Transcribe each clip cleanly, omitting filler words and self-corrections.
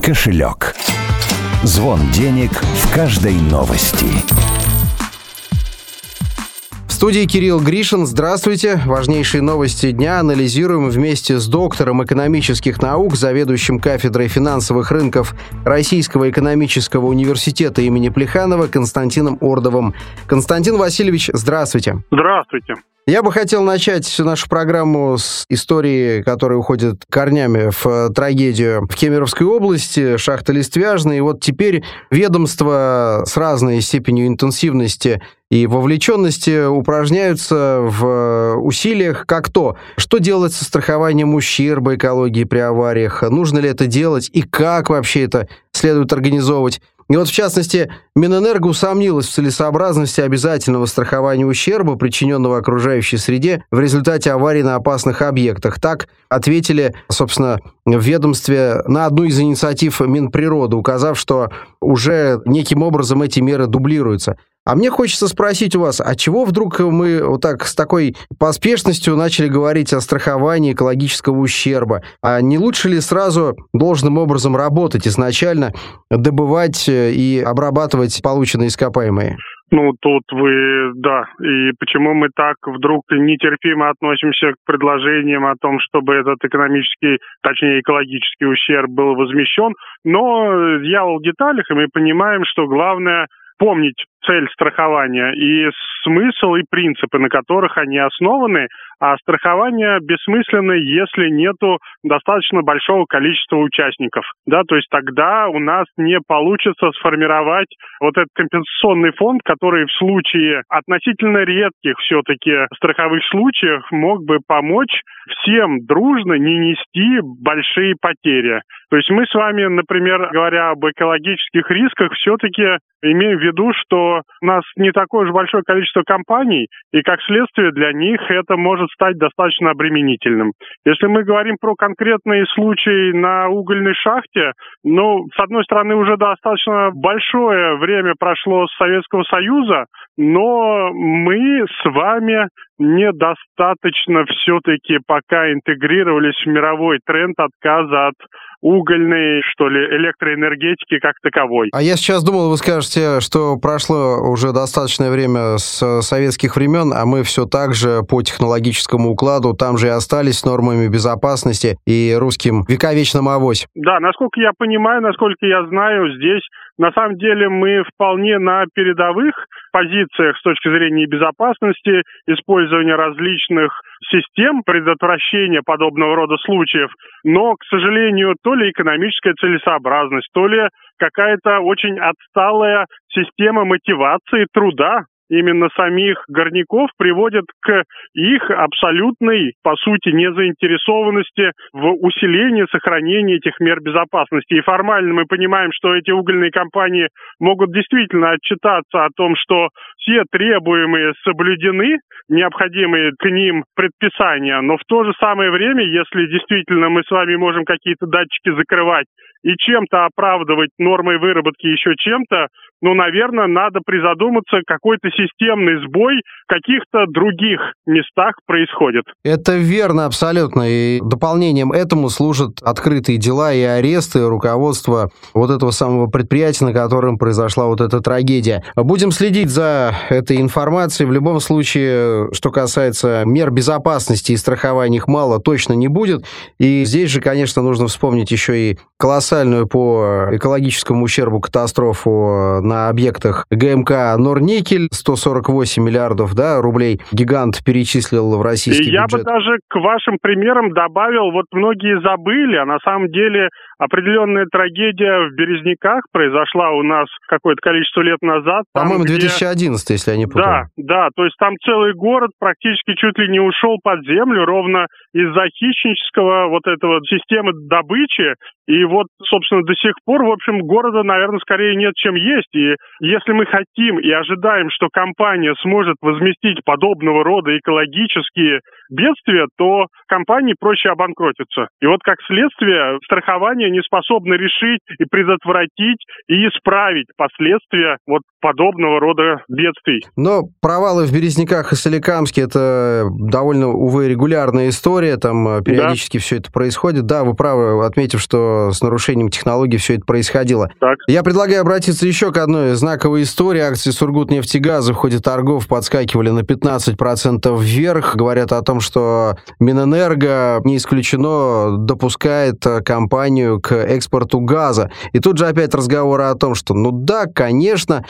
кошелек. Звон денег в каждой новости. В студии Кирилл Гришин. Здравствуйте. Важнейшие новости дня анализируем вместе с доктором экономических наук, заведующим кафедрой финансовых рынков Российского экономического университета имени Плеханова Константином Ордовым. Константин Васильевич, здравствуйте. Здравствуйте. Я бы хотел начать нашу программу с истории, которая уходит корнями в трагедию в Кемеровской области, шахта Листвяжная. И вот теперь ведомства с разной степенью интенсивности и вовлеченности упражняются в усилиях как то, что делать со страхованием ущерба экологии при авариях, нужно ли это делать и как вообще это следует организовывать. И вот, в частности, Минэнерго усомнилась в целесообразности обязательного страхования ущерба, причиненного окружающей среде в результате аварий на опасных объектах. Так ответили, собственно, в ведомстве на одну из инициатив Минприроды, указав, что уже неким образом эти меры дублируются. А мне хочется спросить у вас, а чего вдруг мы вот так с такой поспешностью начали говорить о страховании экологического ущерба? А не лучше ли сразу должным образом работать изначально, добывать и обрабатывать полученные ископаемые? Тут да. И почему мы так вдруг нетерпимо относимся к предложениям о том, чтобы этот экологический ущерб был возмещен? Но дьявол в деталях, и мы понимаем, что главное помнить цель страхования и смысл и принципы, на которых они основаны, а страхование бессмысленно, если нету достаточно большого количества участников. То есть тогда у нас не получится сформировать вот этот компенсационный фонд, который в случае относительно редких все-таки страховых случаев мог бы помочь всем дружно не нести большие потери. То есть мы с вами, например, говоря об экологических рисках, все-таки имеем в виду, что у нас не такое уж большое количество компаний, и как следствие для них это может стать достаточно обременительным. Если мы говорим про конкретные случаи на угольной шахте, с одной стороны, уже достаточно большое время прошло с Советского Союза, но мы с вами недостаточно все-таки пока интегрировались в мировой тренд отказа от угольной, электроэнергетики как таковой. А я сейчас думал, вы скажете, что прошло уже достаточное время с советских времен, а мы все так же по технологическому укладу там же и остались с нормами безопасности и русским вековечным авось. Да, насколько я понимаю, насколько я знаю, здесь на самом деле мы вполне на передовых позициях с точки зрения безопасности, использования различных систем предотвращения подобного рода случаев, но, к сожалению, то ли экономическая целесообразность, то ли какая-то очень отсталая система мотивации труда именно самих горняков приводит к их абсолютной, по сути, незаинтересованности в усилении, сохранении этих мер безопасности. И формально мы понимаем, что эти угольные компании могут действительно отчитаться о том, что все требуемые соблюдены, необходимые к ним предписания, но в то же самое время, если действительно мы с вами можем какие-то датчики закрывать и чем-то оправдывать нормой выработки еще чем-то, наверное, надо призадуматься, какой-то системный сбой в каких-то других местах происходит. Это верно абсолютно. И дополнением этому служат открытые дела и аресты руководства вот этого самого предприятия, на котором произошла вот эта трагедия. Будем следить за этой информацией. В любом случае, что касается мер безопасности и страхования, их мало точно не будет. И здесь же, конечно, нужно вспомнить еще и колоссальную по экологическому ущербу катастрофу на объектах ГМК «Норникель». 148 миллиардов рублей гигант перечислил в российский бюджет. Я бы даже к вашим примерам добавил, многие забыли, а на самом деле определенная трагедия в Березняках произошла у нас какое-то количество лет назад. По-моему, 2011, если я не путаю. Да, то есть там целый город практически чуть ли не ушел под землю ровно из-за хищнического системы добычи. И собственно, до сих пор, в общем, города, наверное, скорее нет, чем есть. И если мы хотим и ожидаем, что компания сможет возместить подобного рода экологические бедствия, то компании проще обанкротиться. И вот как следствие страхование не способно решить и предотвратить и исправить последствия вот подобного рода бедствий. Но провалы в Березниках и Соликамске — это довольно, увы, регулярная история, там периодически все это происходит. Да, вы правы, отметив, что с нарушением технологий все это происходило. Так. Я предлагаю обратиться еще к одной знаковой истории. Акции Сургутнефтегаза в ходе торгов подскакивали на 15% вверх. Говорят о том, что Минэнерго, не исключено, допускает компанию к экспорту газа. И тут же опять разговоры о том, что, ну да, конечно,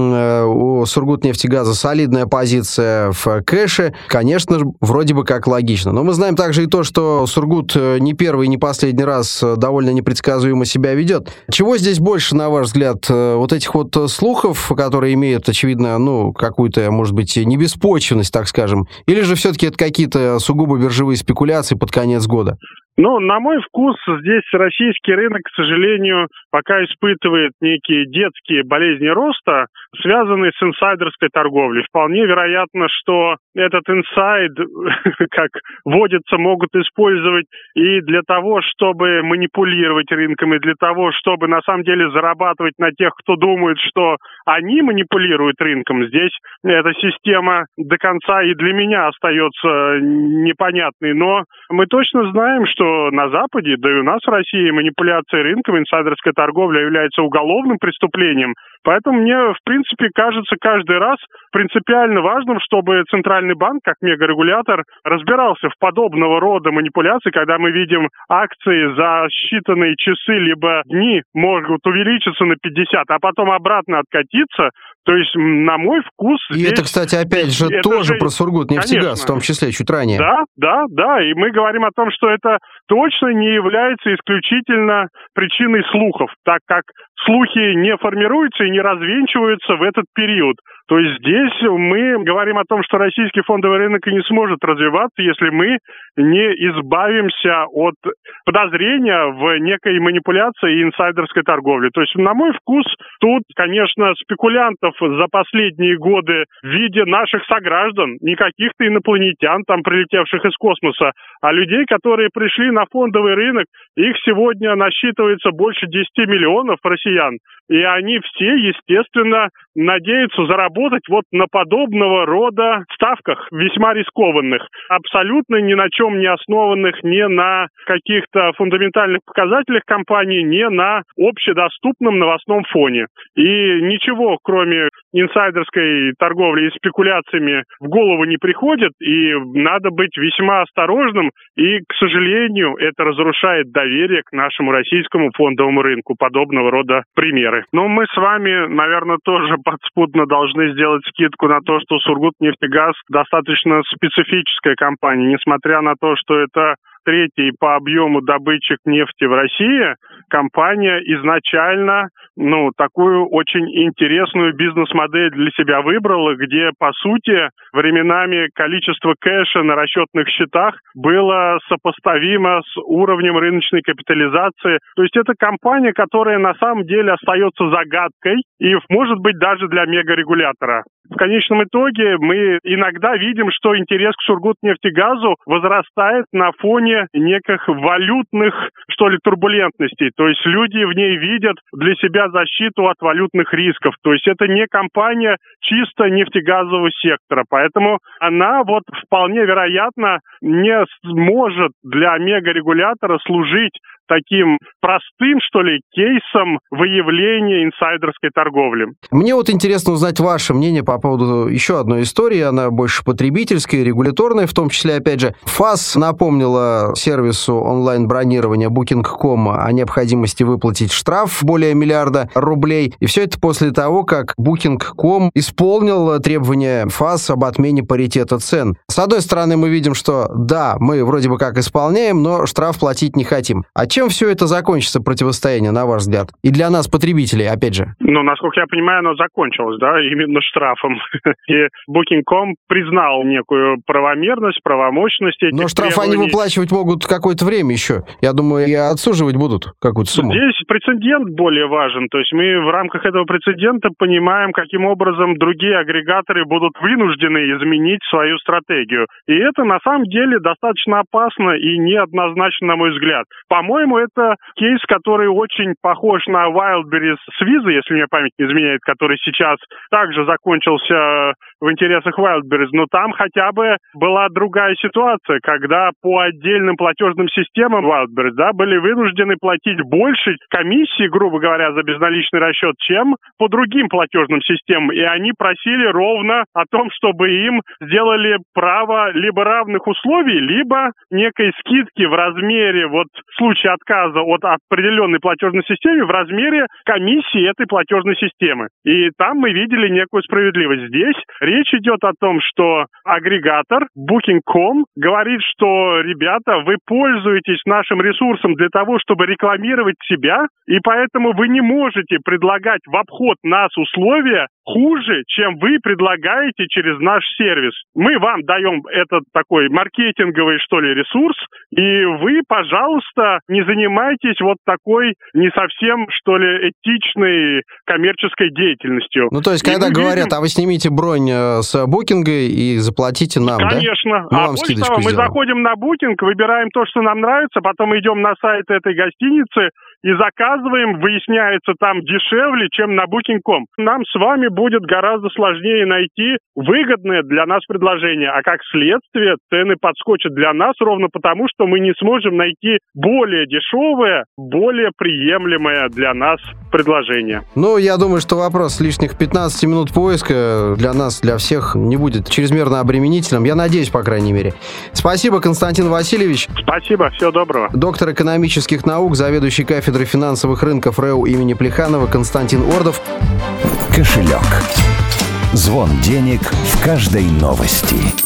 у Сургутнефтегаза солидная позиция в кэше, конечно, вроде бы как логично. Но мы знаем также и то, что Сургут не первый и не последний раз довольно непредсказуемо себя ведет. Чего здесь больше, на ваш взгляд, вот этих вот слухов, которые имеют, очевидно, ну, какую-то, может быть, небеспочвенность, так скажем, или же все-таки это какие-то сугубо биржевые спекуляции под конец года? Ну, на мой вкус, здесь российский рынок, к сожалению, пока испытывает некие детские болезни роста, связанные с инсайдерской торговлей. Вполне вероятно, что этот инсайд, как водится, могут использовать и для того, чтобы манипулировать рынком, и для того, чтобы на самом деле зарабатывать на тех, кто думает, что они манипулируют рынком. Здесь эта система до конца и для меня остается непонятной. Но мы точно знаем, что на Западе, да и у нас в России, манипуляция рынком, инсайдерская торговля является уголовным преступлением. Поэтому мне, в принципе, кажется каждый раз принципиально важным, чтобы Центральный банк, как мегарегулятор, разбирался в подобного рода манипуляции, когда мы видим акции за считанные часы либо дни могут увеличиться на 50, а потом обратно откатиться. То есть, на мой вкус... И здесь, это, кстати, опять же, тоже про Сургутнефтегаз, в том числе, чуть ранее. Да. И мы говорим о том, что это точно не является исключительно причиной слухов, так как слухи не формируются и не развенчиваются в этот период. То есть здесь мы говорим о том, что российский фондовый рынок и не сможет развиваться, если мы не избавимся от подозрения в некой манипуляции и инсайдерской торговле. То есть, на мой вкус, тут, конечно, спекулянтов за последние годы в виде наших сограждан, не каких-то инопланетян, там, прилетевших из космоса, а людей, которые пришли на фондовый рынок, их сегодня насчитывается больше 10 миллионов россиян. И они все, естественно, надеются заработать вот на подобного рода ставках, весьма рискованных, абсолютно ни на чем не основанных, ни на каких-то фундаментальных показателях компании, ни на общедоступном новостном фоне. И ничего, кроме инсайдерской торговли и спекуляциями, в голову не приходит, и надо быть весьма осторожным, и, к сожалению, это разрушает доверие к нашему российскому фондовому рынку, подобного рода примеры. Но мы с вами, наверное, тоже подспудно должны сделать скидку на то, что Сургутнефтегаз достаточно специфическая компания, несмотря на то, что это третий по объему добытчик нефти в России, компания изначально, такую очень интересную бизнес-модель для себя выбрала, где, по сути, временами количество кэша на расчетных счетах было сопоставимо с уровнем рыночной капитализации. То есть это компания, которая на самом деле остается загадкой и, может быть, даже для мегарегулятора. В конечном итоге мы иногда видим, что интерес к Сургутнефтегазу возрастает на фоне неких валютных, турбулентностей. То есть люди в ней видят для себя защиту от валютных рисков. То есть это не компания чисто нефтегазового сектора. Поэтому она вполне вероятно не сможет для мегарегулятора служить таким простым, кейсом выявления инсайдерской торговли. Мне интересно узнать ваше мнение по поводу еще одной истории. Она больше потребительская, регуляторная, в том числе, опять же, ФАС напомнила сервису онлайн-бронирования Booking.com о необходимости выплатить штраф более $1 миллиарда. И все это после того, как Booking.com исполнил требования ФАС об отмене паритета цен. С одной стороны, мы видим, что да, мы вроде бы как исполняем, но штраф платить не хотим. От Чем все это закончится, противостояние, на ваш взгляд? И для нас, потребителей, опять же. Насколько я понимаю, оно закончилось, да, именно штрафом. И Booking.com признал некую правомерность, правомощность этих Но штраф требований. они выплачивать могут какое-то время еще. Я думаю, и отсуживать будут какую-то сумму. Здесь прецедент более важен. То есть мы в рамках этого прецедента понимаем, каким образом другие агрегаторы будут вынуждены изменить свою стратегию. И это на самом деле достаточно опасно и неоднозначно, на мой взгляд. По-моему, это кейс, который очень похож на Wildberries с Visa, если мне память не изменяет, который сейчас также закончился в интересах Wildberries, но там хотя бы была другая ситуация, когда по отдельным платежным системам Wildberries, да, были вынуждены платить больше комиссии, грубо говоря, за безналичный расчет, чем по другим платежным системам. И они просили ровно о том, чтобы им сделали право либо равных условий, либо некой скидки в размере, вот в случае отказа от определенной платежной системы, в размере комиссии этой платежной системы. И там мы видели некую справедливость. Здесь речь идет о том, что агрегатор Booking.com говорит, что, ребята, вы пользуетесь нашим ресурсом для того, чтобы рекламировать себя, и поэтому вы не можете предлагать в обход нас условия хуже, чем вы предлагаете через наш сервис. Мы вам даем этот такой маркетинговый, что ли, ресурс, и вы, пожалуйста, не занимайтесь вот такой не совсем, что ли, этичной коммерческой деятельностью. Ну, то есть, когда говорят, а вы снимите бронь с букинга и заплатите нам, конечно. да? А больше того, мы заходим на букинг, выбираем то, что нам нравится, потом идем на сайт этой гостиницы и заказываем, выясняется там дешевле, чем на Booking.com. Нам с вами будет гораздо сложнее найти выгодное для нас предложение, а как следствие цены подскочат для нас ровно потому, что мы не сможем найти более дешевое, более приемлемое для нас предложение. Ну, я думаю, что вопрос лишних 15 минут поиска для нас, для всех не будет чрезмерно обременительным. Я надеюсь, по крайней мере. Спасибо, Константин Васильевич. Спасибо, всего доброго. Доктор экономических наук, заведующий кафедрой финансовых рынков РЭУ имени Плеханова Константин Ордов. Кошелек. Звон денег в каждой новости.